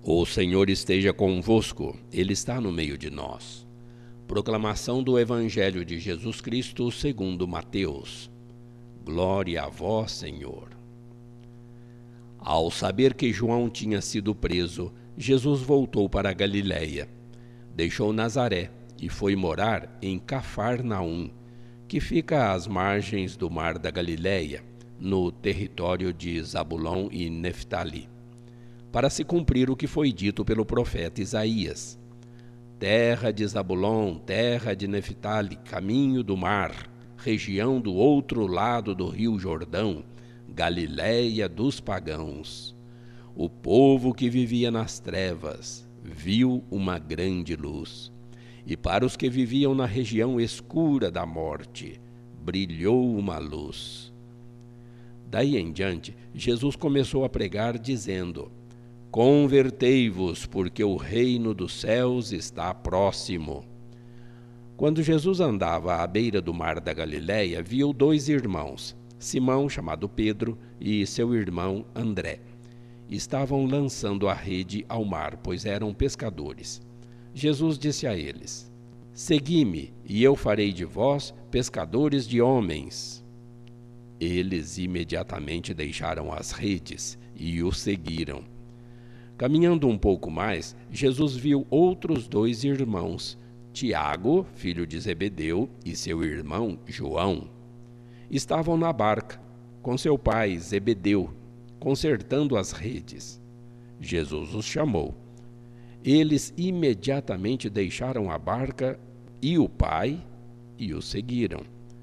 O Senhor esteja convosco, Ele está no meio de nós. Proclamação do Evangelho de Jesus Cristo segundo Mateus. Glória a vós, Senhor. Ao saber que João tinha sido preso, Jesus voltou para a Galiléia. Deixou Nazaré e foi morar em Cafarnaum, que fica às margens do mar da Galiléia, no território de Zabulon e Neftali, para se cumprir o que foi dito pelo profeta Isaías. Terra de Zabulon, terra de Neftali, caminho do mar, região do outro lado do rio Jordão, Galiléia dos pagãos. O povo que vivia nas trevas viu uma grande luz. E para os que viviam na região escura da morte, brilhou uma luz. Daí em diante, Jesus começou a pregar dizendo: Convertei-vos, porque o reino dos céus está próximo. Quando Jesus andava à beira do mar da Galiléia, viu dois irmãos, Simão, chamado Pedro, e seu irmão André. Estavam lançando a rede ao mar, pois eram pescadores. Jesus disse a eles: Segui-me, e eu farei de vós pescadores de homens. Eles imediatamente deixaram as redes e o seguiram. Caminhando um pouco mais, Jesus viu outros dois irmãos, Tiago, filho de Zebedeu, e seu irmão João. Estavam na barca, com seu pai Zebedeu, consertando as redes. Jesus os chamou. Eles imediatamente deixaram a barca e o pai e o seguiram.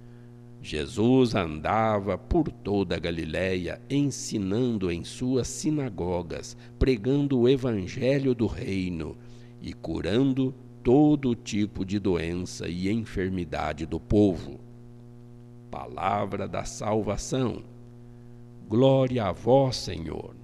Jesus andava por toda a Galiléia, ensinando em suas sinagogas, pregando o evangelho do reino e curando todo tipo de doença e enfermidade do povo. Palavra da salvação. Glória a vós, Senhor.